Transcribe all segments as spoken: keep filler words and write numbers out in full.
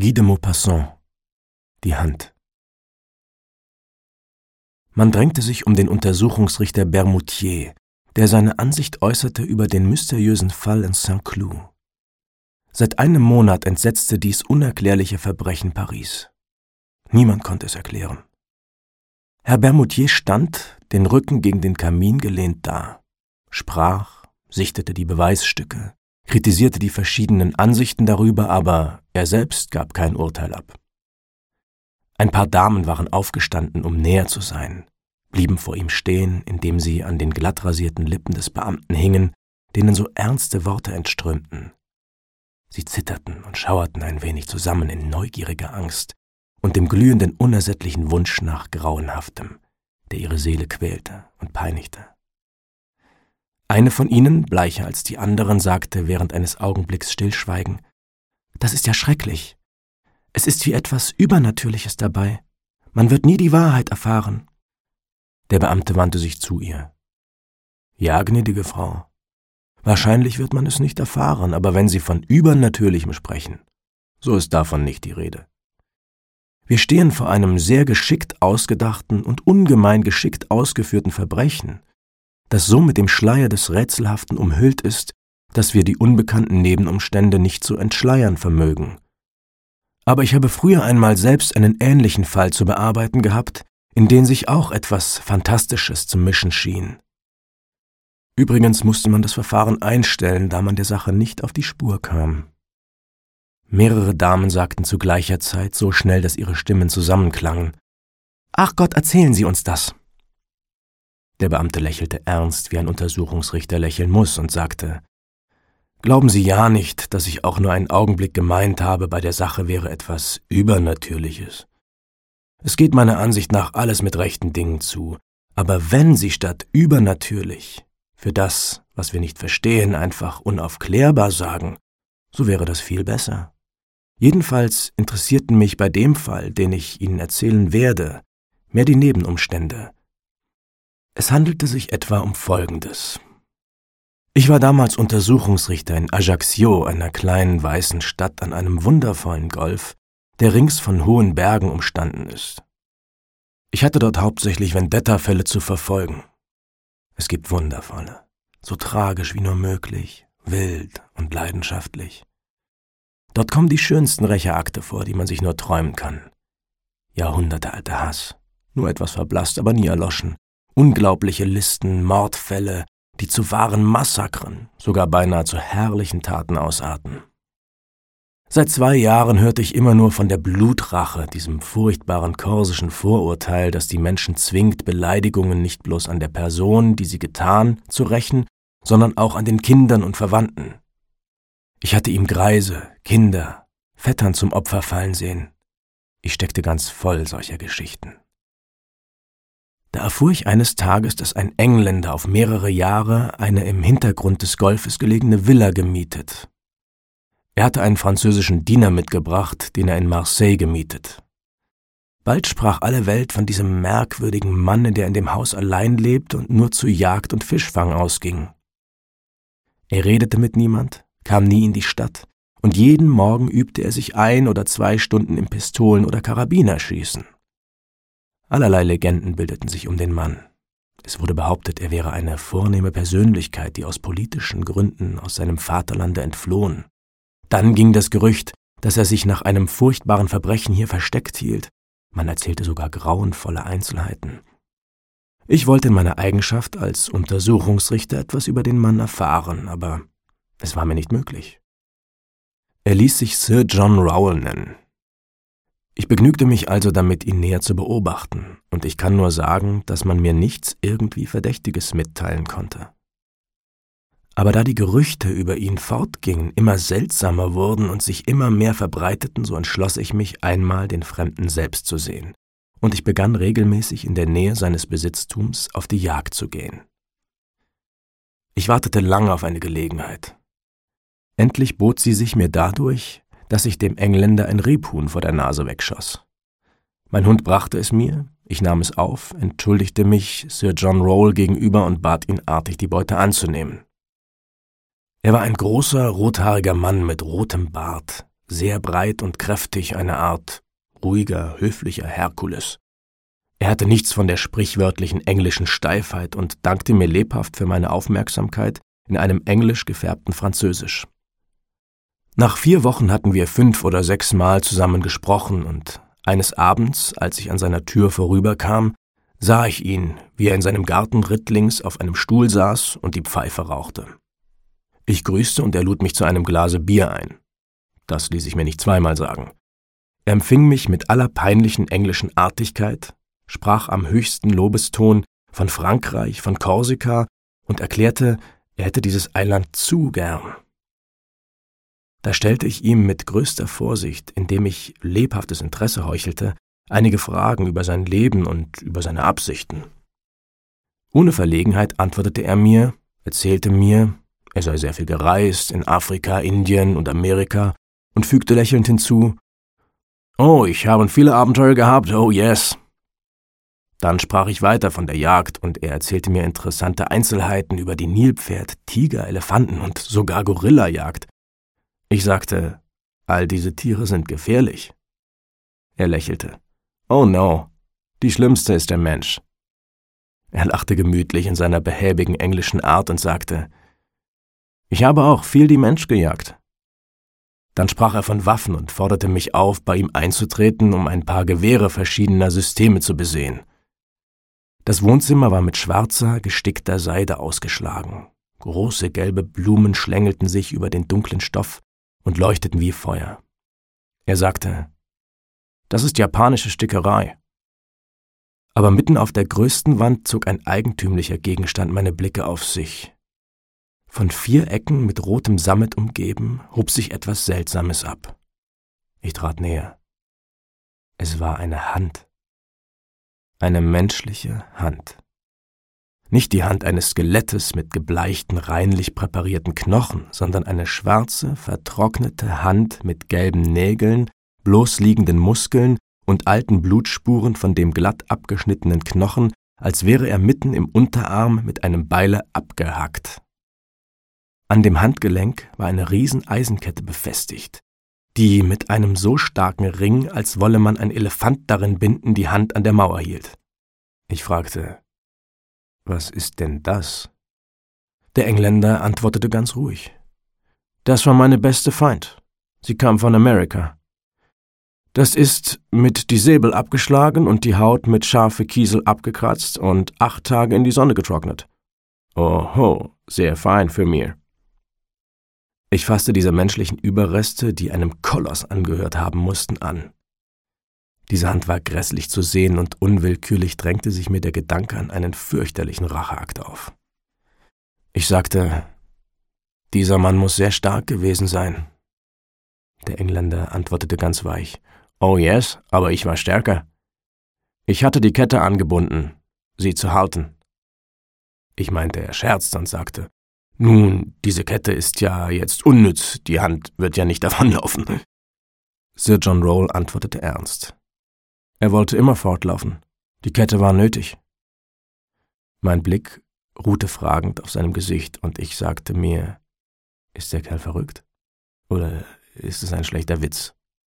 Guy de Maupassant. Die Hand. Man drängte sich um den Untersuchungsrichter Bermutier, der seine Ansicht äußerte über den mysteriösen Fall in Saint-Cloud. Seit einem Monat entsetzte dies unerklärliche Verbrechen Paris. Niemand konnte es erklären. Herr Bermutier stand, den Rücken gegen den Kamin gelehnt da, sprach, sichtete die Beweisstücke, kritisierte die verschiedenen Ansichten darüber, aber er selbst gab kein Urteil ab. Ein paar Damen waren aufgestanden, um näher zu sein, blieben vor ihm stehen, indem sie an den glattrasierten Lippen des Beamten hingen, denen so ernste Worte entströmten. Sie zitterten und schauerten ein wenig zusammen in neugieriger Angst und dem glühenden, unersättlichen Wunsch nach Grauenhaftem, der ihre Seele quälte und peinigte. Eine von ihnen, bleicher als die anderen, sagte während eines Augenblicks Stillschweigen: »Das ist ja schrecklich. Es ist wie etwas Übernatürliches dabei. Man wird nie die Wahrheit erfahren.« Der Beamte wandte sich zu ihr. »Ja, gnädige Frau, wahrscheinlich wird man es nicht erfahren, aber wenn Sie von Übernatürlichem sprechen, so ist davon nicht die Rede. Wir stehen vor einem sehr geschickt ausgedachten und ungemein geschickt ausgeführten Verbrechen, das so mit dem Schleier des Rätselhaften umhüllt ist, dass wir die unbekannten Nebenumstände nicht zu entschleiern vermögen. Aber ich habe früher einmal selbst einen ähnlichen Fall zu bearbeiten gehabt, in den sich auch etwas Fantastisches zu mischen schien. Übrigens musste man das Verfahren einstellen, da man der Sache nicht auf die Spur kam.« Mehrere Damen sagten zu gleicher Zeit, so schnell, dass ihre Stimmen zusammenklangen: »Ach Gott, erzählen Sie uns das!« Der Beamte lächelte ernst, wie ein Untersuchungsrichter lächeln muss, und sagte: »Glauben Sie ja nicht, dass ich auch nur einen Augenblick gemeint habe, bei der Sache wäre etwas Übernatürliches. Es geht meiner Ansicht nach alles mit rechten Dingen zu, aber wenn Sie statt übernatürlich für das, was wir nicht verstehen, einfach unaufklärbar sagen, so wäre das viel besser. Jedenfalls interessierten mich bei dem Fall, den ich Ihnen erzählen werde, mehr die Nebenumstände. Es handelte sich etwa um Folgendes. Ich war damals Untersuchungsrichter in Ajaccio, einer kleinen weißen Stadt an einem wundervollen Golf, der rings von hohen Bergen umstanden ist. Ich hatte dort hauptsächlich Vendetta-Fälle zu verfolgen. Es gibt wundervolle, so tragisch wie nur möglich, wild und leidenschaftlich. Dort kommen die schönsten Rächeakte vor, die man sich nur träumen kann. Jahrhundertealter Hass, nur etwas verblasst, aber nie erloschen. Unglaubliche Listen, Mordfälle, die zu wahren Massakren, sogar beinahe zu herrlichen Taten ausarten. Seit zwei Jahren hörte ich immer nur von der Blutrache, diesem furchtbaren korsischen Vorurteil, das die Menschen zwingt, Beleidigungen nicht bloß an der Person, die sie getan, zu rächen, sondern auch an den Kindern und Verwandten. Ich hatte ihm Greise, Kinder, Vettern zum Opfer fallen sehen. Ich steckte ganz voll solcher Geschichten. Da erfuhr ich eines Tages, dass ein Engländer auf mehrere Jahre eine im Hintergrund des Golfes gelegene Villa gemietet. Er hatte einen französischen Diener mitgebracht, den er in Marseille gemietet. Bald sprach alle Welt von diesem merkwürdigen Manne, der in dem Haus allein lebte und nur zu Jagd und Fischfang ausging. Er redete mit niemand, kam nie in die Stadt, und jeden Morgen übte er sich ein oder zwei Stunden im Pistolen- oder Karabinerschießen. Allerlei Legenden bildeten sich um den Mann. Es wurde behauptet, er wäre eine vornehme Persönlichkeit, die aus politischen Gründen aus seinem Vaterlande entflohen. Dann ging das Gerücht, dass er sich nach einem furchtbaren Verbrechen hier versteckt hielt. Man erzählte sogar grauenvolle Einzelheiten. Ich wollte in meiner Eigenschaft als Untersuchungsrichter etwas über den Mann erfahren, aber es war mir nicht möglich. Er ließ sich Sir John Rowell nennen. Ich begnügte mich also damit, ihn näher zu beobachten, und ich kann nur sagen, dass man mir nichts irgendwie Verdächtiges mitteilen konnte. Aber da die Gerüchte über ihn fortgingen, immer seltsamer wurden und sich immer mehr verbreiteten, so entschloss ich mich, einmal den Fremden selbst zu sehen, und ich begann regelmäßig in der Nähe seines Besitztums auf die Jagd zu gehen. Ich wartete lange auf eine Gelegenheit. Endlich bot sie sich mir dadurch, dass ich dem Engländer ein Rebhuhn vor der Nase wegschoss. Mein Hund brachte es mir, ich nahm es auf, entschuldigte mich Sir John Rowell gegenüber und bat ihn artig, die Beute anzunehmen. Er war ein großer, rothaariger Mann mit rotem Bart, sehr breit und kräftig, eine Art ruhiger, höflicher Herkules. Er hatte nichts von der sprichwörtlichen englischen Steifheit und dankte mir lebhaft für meine Aufmerksamkeit in einem englisch gefärbten Französisch. Nach vier Wochen hatten wir fünf oder sechs Mal zusammen gesprochen und eines Abends, als ich an seiner Tür vorüberkam, sah ich ihn, wie er in seinem Garten rittlings auf einem Stuhl saß und die Pfeife rauchte. Ich grüßte und er lud mich zu einem Glase Bier ein. Das ließ ich mir nicht zweimal sagen. Er empfing mich mit aller peinlichen englischen Artigkeit, sprach am höchsten Lobeston von Frankreich, von Korsika und erklärte, er hätte dieses Eiland zu gern. Da stellte ich ihm mit größter Vorsicht, indem ich lebhaftes Interesse heuchelte, einige Fragen über sein Leben und über seine Absichten. Ohne Verlegenheit antwortete er mir, erzählte mir, er sei sehr viel gereist, in Afrika, Indien und Amerika, und fügte lächelnd hinzu, »Oh, ich habe viele Abenteuer gehabt, oh yes.« Dann sprach ich weiter von der Jagd, und er erzählte mir interessante Einzelheiten über die Nilpferd-, Tiger-, Elefanten- und sogar Gorilla-Jagd. Ich sagte, all diese Tiere sind gefährlich. Er lächelte. Oh no, die schlimmste ist der Mensch. Er lachte gemütlich in seiner behäbigen englischen Art und sagte, ich habe auch viel die Mensch gejagt. Dann sprach er von Waffen und forderte mich auf, bei ihm einzutreten, um ein paar Gewehre verschiedener Systeme zu besehen. Das Wohnzimmer war mit schwarzer, gestickter Seide ausgeschlagen. Große gelbe Blumen schlängelten sich über den dunklen Stoff und leuchteten wie Feuer. Er sagte, das ist japanische Stickerei. Aber mitten auf der größten Wand zog ein eigentümlicher Gegenstand meine Blicke auf sich. Von vier Ecken mit rotem Sammet umgeben, hob sich etwas Seltsames ab. Ich trat näher. Es war eine Hand. Eine menschliche Hand. Nicht die Hand eines Skelettes mit gebleichten, reinlich präparierten Knochen, sondern eine schwarze, vertrocknete Hand mit gelben Nägeln, bloßliegenden Muskeln und alten Blutspuren von dem glatt abgeschnittenen Knochen, als wäre er mitten im Unterarm mit einem Beile abgehackt. An dem Handgelenk war eine riesen Eisenkette befestigt, die mit einem so starken Ring, als wolle man ein Elefant darin binden, die Hand an der Mauer hielt. Ich fragte, was ist denn das? Der Engländer antwortete ganz ruhig. Das war meine beste Feind. Sie kam von Amerika. Das ist mit die Säbel abgeschlagen und die Haut mit scharfe Kiesel abgekratzt und acht Tage in die Sonne getrocknet. Oho, sehr fein für mir. Ich fasste diese menschlichen Überreste, die einem Koloss angehört haben mussten, an. Diese Hand war grässlich zu sehen und unwillkürlich drängte sich mir der Gedanke an einen fürchterlichen Racheakt auf. Ich sagte, dieser Mann muss sehr stark gewesen sein. Der Engländer antwortete ganz weich, oh yes, aber ich war stärker. Ich hatte die Kette angebunden, sie zu halten. Ich meinte, er scherzte und sagte, nun, diese Kette ist ja jetzt unnütz, die Hand wird ja nicht davonlaufen. Sir John Rowell antwortete ernst. Er wollte immer fortlaufen. Die Kette war nötig. Mein Blick ruhte fragend auf seinem Gesicht und ich sagte mir, ist der Kerl verrückt? Oder ist es ein schlechter Witz?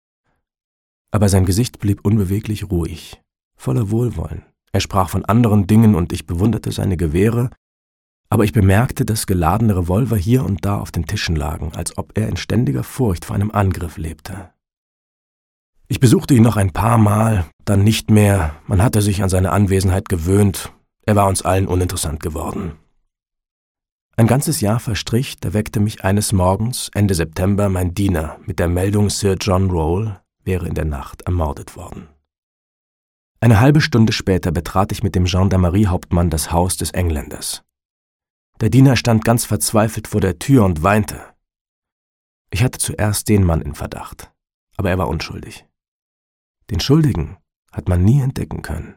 Aber sein Gesicht blieb unbeweglich ruhig, voller Wohlwollen. Er sprach von anderen Dingen und ich bewunderte seine Gewehre, aber ich bemerkte, dass geladene Revolver hier und da auf den Tischen lagen, als ob er in ständiger Furcht vor einem Angriff lebte. Ich besuchte ihn noch ein paar Mal, dann nicht mehr, man hatte sich an seine Anwesenheit gewöhnt, er war uns allen uninteressant geworden. Ein ganzes Jahr verstrich, da weckte mich eines Morgens, Ende September, mein Diener mit der Meldung, Sir John Rowell wäre in der Nacht ermordet worden. Eine halbe Stunde später betrat ich mit dem Gendarmeriehauptmann das Haus des Engländers. Der Diener stand ganz verzweifelt vor der Tür und weinte. Ich hatte zuerst den Mann in Verdacht, aber er war unschuldig. Den Schuldigen hat man nie entdecken können.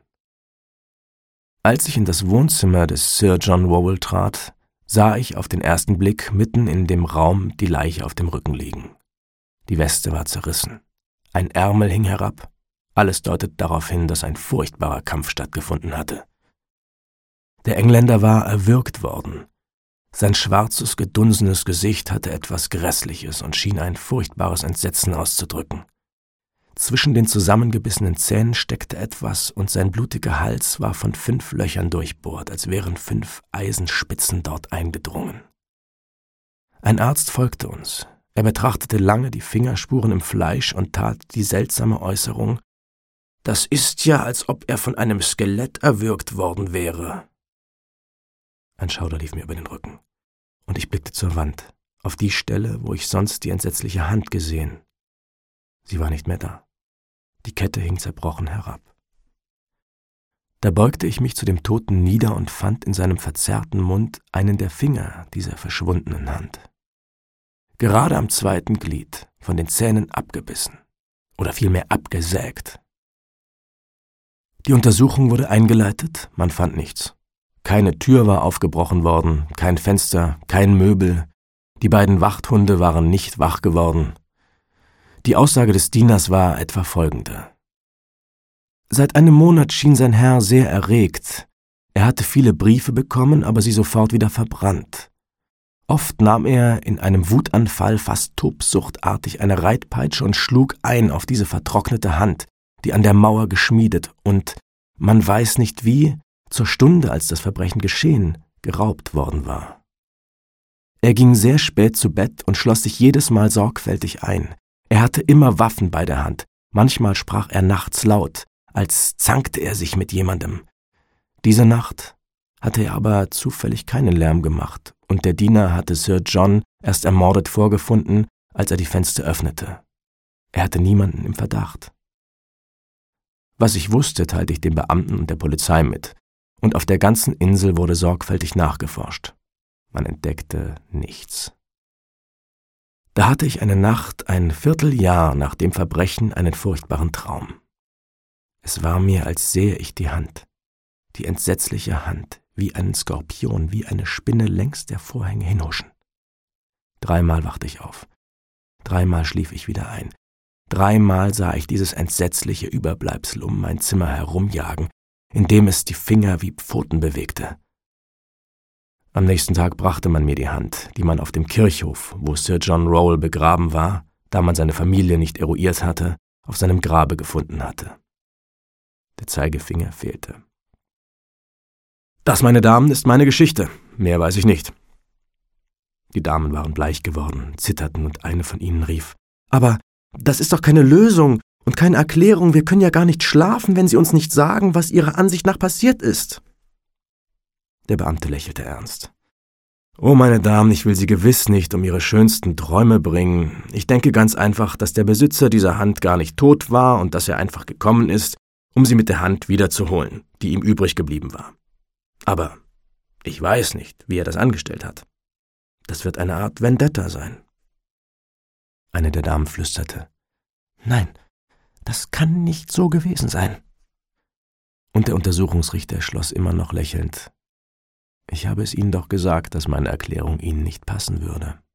Als ich in das Wohnzimmer des Sir John Rowell trat, sah ich auf den ersten Blick mitten in dem Raum die Leiche auf dem Rücken liegen. Die Weste war zerrissen, ein Ärmel hing herab, alles deutet darauf hin, dass ein furchtbarer Kampf stattgefunden hatte. Der Engländer war erwürgt worden. Sein schwarzes, gedunsenes Gesicht hatte etwas Grässliches und schien ein furchtbares Entsetzen auszudrücken. Zwischen den zusammengebissenen Zähnen steckte etwas, und sein blutiger Hals war von fünf Löchern durchbohrt, als wären fünf Eisenspitzen dort eingedrungen. Ein Arzt folgte uns. Er betrachtete lange die Fingerspuren im Fleisch und tat die seltsame Äußerung: »Das ist ja, als ob er von einem Skelett erwürgt worden wäre.« Ein Schauder lief mir über den Rücken, und ich blickte zur Wand, auf die Stelle, wo ich sonst die entsetzliche Hand gesehen. Sie war nicht mehr da. Die Kette hing zerbrochen herab. Da beugte ich mich zu dem Toten nieder und fand in seinem verzerrten Mund einen der Finger dieser verschwundenen Hand. Gerade am zweiten Glied, von den Zähnen abgebissen, oder vielmehr abgesägt. Die Untersuchung wurde eingeleitet, man fand nichts. Keine Tür war aufgebrochen worden, kein Fenster, kein Möbel. Die beiden Wachthunde waren nicht wach geworden. Die Aussage des Dieners war etwa folgende: Seit einem Monat schien sein Herr sehr erregt. Er hatte viele Briefe bekommen, aber sie sofort wieder verbrannt. Oft nahm er in einem Wutanfall fast tobsuchtartig eine Reitpeitsche und schlug ein auf diese vertrocknete Hand, die an der Mauer geschmiedet und, man weiß nicht wie, zur Stunde, als das Verbrechen geschehen, geraubt worden war. Er ging sehr spät zu Bett und schloss sich jedes Mal sorgfältig ein. Er hatte immer Waffen bei der Hand. Manchmal sprach er nachts laut, als zankte er sich mit jemandem. Diese Nacht hatte er aber zufällig keinen Lärm gemacht, und der Diener hatte Sir John erst ermordet vorgefunden, als er die Fenster öffnete. Er hatte niemanden im Verdacht. Was ich wusste, teilte ich dem Beamten und der Polizei mit, und auf der ganzen Insel wurde sorgfältig nachgeforscht. Man entdeckte nichts. Da hatte ich eine Nacht, ein Vierteljahr nach dem Verbrechen, einen furchtbaren Traum. Es war mir, als sähe ich die Hand, die entsetzliche Hand, wie einen Skorpion, wie eine Spinne längs der Vorhänge hinhuschen. Dreimal wachte ich auf, dreimal schlief ich wieder ein, dreimal sah ich dieses entsetzliche Überbleibsel um mein Zimmer herumjagen, indem es die Finger wie Pfoten bewegte. Am nächsten Tag brachte man mir die Hand, die man auf dem Kirchhof, wo Sir John Rowell begraben war, da man seine Familie nicht eruiert hatte, auf seinem Grabe gefunden hatte. Der Zeigefinger fehlte. Das, meine Damen, ist meine Geschichte. Mehr weiß ich nicht. Die Damen waren bleich geworden, zitterten, und eine von ihnen rief: »Aber das ist doch keine Lösung und keine Erklärung. Wir können ja gar nicht schlafen, wenn Sie uns nicht sagen, was Ihrer Ansicht nach passiert ist.« Der Beamte lächelte ernst. »Oh, meine Damen, ich will Sie gewiss nicht um Ihre schönsten Träume bringen. Ich denke ganz einfach, dass der Besitzer dieser Hand gar nicht tot war und dass er einfach gekommen ist, um sie mit der Hand wiederzuholen, die ihm übrig geblieben war. Aber ich weiß nicht, wie er das angestellt hat. Das wird eine Art Vendetta sein.« Eine der Damen flüsterte: »Nein, das kann nicht so gewesen sein.« Und der Untersuchungsrichter schloss immer noch lächelnd: »Ich habe es Ihnen doch gesagt, dass meine Erklärung Ihnen nicht passen würde.«